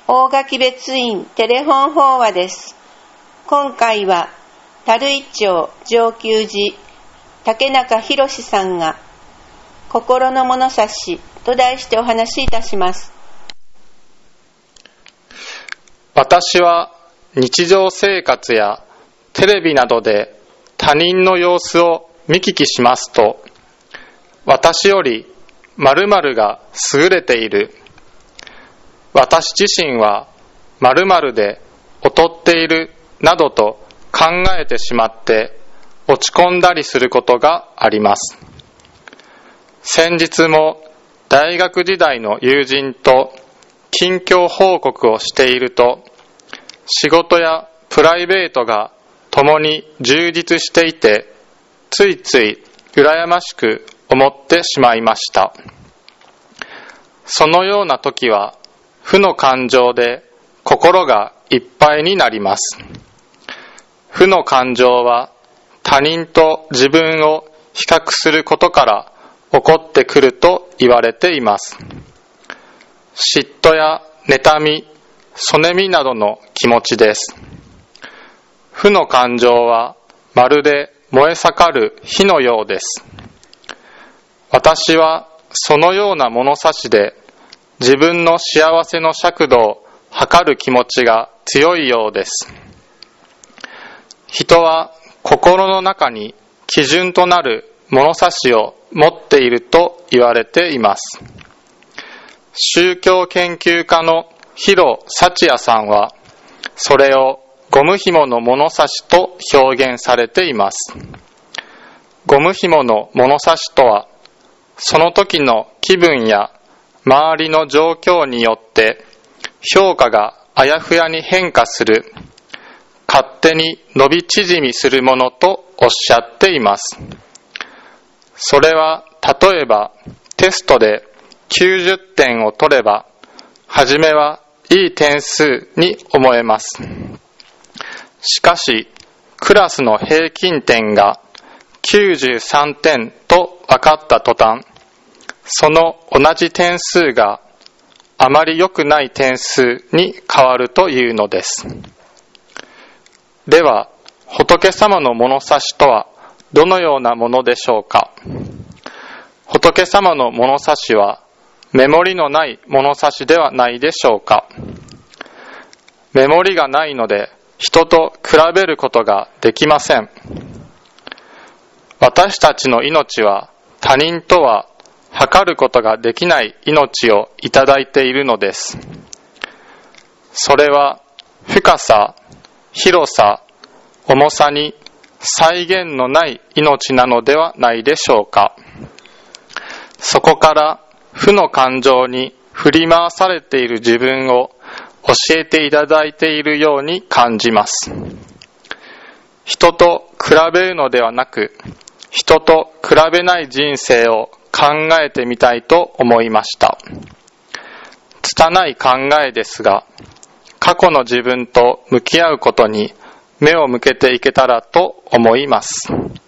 大垣別院テレフォン法話です。今回は樽井町上級寺竹中博さんが心の物差しと題してお話しいたします。 私は日常生活やテレビなどで他人の様子を見聞きしますと、私より〇〇が優れている、私自身は〇〇で劣っているなどと考えてしまって落ち込んだりすることがあります。先日も大学時代の友人と近況報告をしていると、仕事やプライベートが共に充実していて、ついつい羨ましく思ってしまいました。そのような時は負の感情で心がいっぱいになります。負の感情は他人と自分を比較することから起こってくると言われています。嫉妬や妬み、そねみなどの気持ちです。負の感情はまるで燃え盛る火のようです。私はそのような物差しで自分の幸せの尺度を測る気持ちが強いようです。人は心の中に基準となる物差しを持っていると言われています。宗教研究家の広幸也さんはそれをゴム紐の物差しと表現されています。ゴム紐の物差しとは、その時の気分や周りの状況によって評価があやふやに変化する、勝手に伸び縮みするものとおっしゃっています。それは例えばテストで90点を取れば、はじめはいい点数に思えます。しかしクラスの平均点が93点と分かった途端、その同じ点数があまり良くない点数に変わるというのです。では、仏様の物差しとはどのようなものでしょうか。仏様の物差しは目盛りのない物差しではないでしょうか。目盛りがないので人と比べることができません。私たちの命は他人とは測ることができない命をいただいているのです。それは深さ、広さ、重さに際限のない命なのではないでしょうか。そこから負の感情に振り回されている自分を教えていただいているように感じます。人と比べるのではなく、人と比べない人生を考えてみたいと思いました。拙い考えですが、過去の自分と向き合うことに目を向けていけたらと思います。